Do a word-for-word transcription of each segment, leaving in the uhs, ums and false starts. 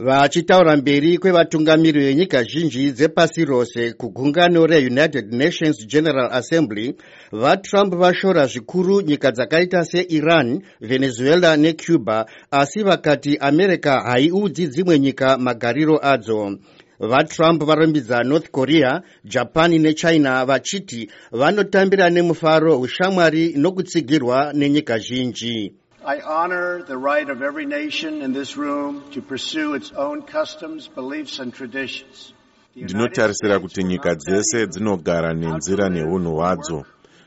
Vachitaura mberi kwevatungamiri venyika zhinji dzepasi rose kugungano reUnited Nations General Assembly, vaTrump vashora zvikuru nyika dzakaita seIran, Venezuela neCuba, asi vakati America haiudzi dzimwe nyika magariro adzo. VaTrump varumbidza North Korea, Japan neChina vachiti vanotambira nemufaro ushamwari nokutsigirwa nenyika zhinji. I honor the right of every nation in this room to pursue its own customs, beliefs and traditions. Ndinotarisira kuti nyika dzese dzinogara nenzira neunhu hwadzo.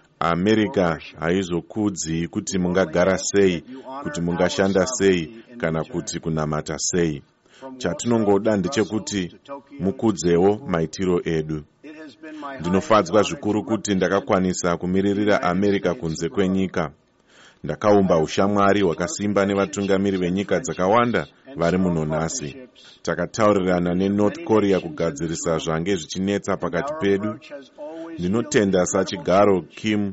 America haizokudzi kuti mungagara sei, kuti mungashanda sei, kana kuti kunamata sei. Chatinongoda ndechekuti mukudzewo maitiro edu. Ndinofadzwa zvikuru kuti ndakakwanisa kumiririra America kunze kwenyika. Ndakaumba ushamwari hwakasimba nevatungamiri venyika dzakawanda vari muno nhasi. Takataurirana neNorth Korea kugadzirisa zvange zvichinetsa pakati pedu. Ndinotenda sachigaro Kim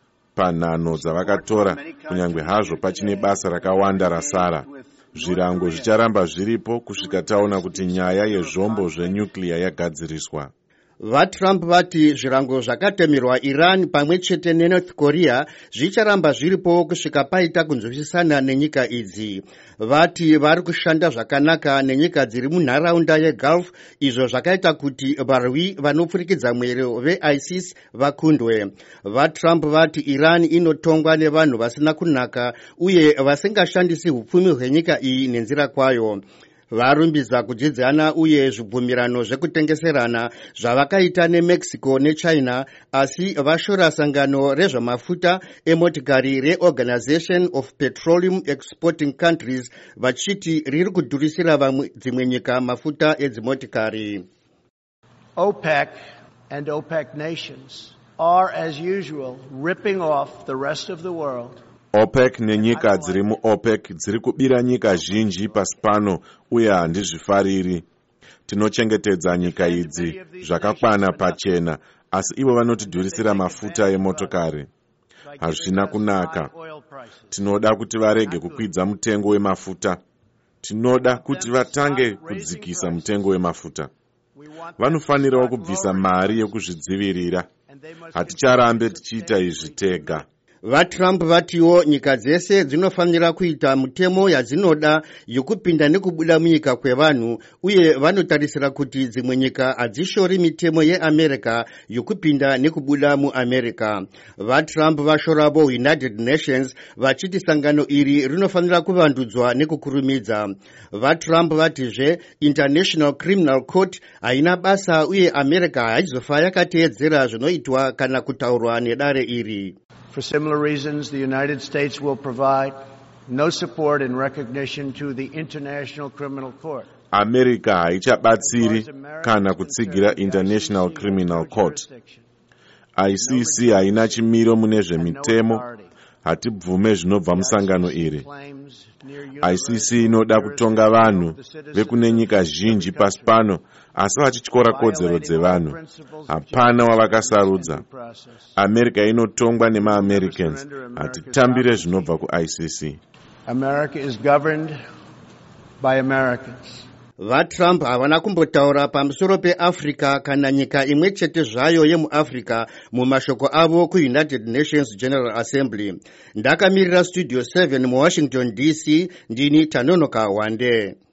panhano dzavakatora, kunyange hazvo pachine basa rakawanda rasara. Zvirango zvicharamba zviripo kusvika taona kuti nyaya yezvombo zvenyuclear yagadziriswa. VaTrump vati zvirango zvakatemerwa Iran pamwe chete neNorth Korea zvicharamba zviripo kusvika paita kunzwisisana nenyika idzi. Vati vari kushanda zvakanaka nenyika dziri munharaunda yeGulf, izvo zvakaita kuti varwi vanopfurikidza mwero veISIS vakundwe. VaTrump vati Iran inotongwa nevanhu vasina kunaka uye vasingashandisi hupfumi hwenyika iyi nenzira kwayo. Varumbidza kudzidzana uye zvibvumirano zvekutengeserana zvavakaita neMexico neChina, asi vashora sangano rezvamafuta emotikari reOrganization of Petroleum Exporting Countries vachiti riri kudhurisira vamwe dzimwe nyika mafuta edzimotikari. OPEC and OPEC nations are as usual ripping off the rest of the world. OPEC nenyika dziri muOPEC dziri kubira nyika zhinji pasi pano uye handizvifariri. Tinochengetedza nyika idzi zvakakwana pachena, asi ivo vanotidhurisira mafuta emotokari. Hazvina kunaka. Tinoda kuti varege kukwidza mutengo wemafuta. Tinoda kuti vatange kudzikisa mutengo wemafuta. Vanofanirawo kubvisa mari yekuzvidzivirira. Haticharambe tichiita izvi tega. VaTrump vatiwo nyika dzese dzinofanira kuita mutemo yadzinoda yokupinda nekubuda munyika kwevanhu, uye vanotarisira kuti dzimwe nyika hadzishori mitemo yeAmerica yokupinda nekubuda muAmerica. VaTrump vashoravo United Nations vachiti sangano iri rinofanira kuvandudzwa nekukurumidza. VaTrump vatizve International Criminal Court haina basa uye America haizofa yakateedzera zvinoitwa kana kutaurwa nedare iri. For similar reasons, the United States will provide no support and recognition to the International Criminal Court. America haichabatsiri kana kutsigira International Criminal Court. I C C haina chimiro mune zvemitemo, hatibvume zvinobva musangano iri. I C C inoda kutonga vanhu vekune nyika zhinji pasi pano, asi vachityora kodzero dzevanhu. Hapana wavakasarudza. America inotongwa nemaAmericans. Hatitambire zvinobva kuI C C. America is governed by Americans. VaTrump havana kumbotaura pamusoro peAfrica kana nyika imwe chete zvayo yemuAfrica mumashoko avo kuUnited Nations General Assembly. Ndakamirira Studio seven muWashington D C, ndini Tanonoka Wande.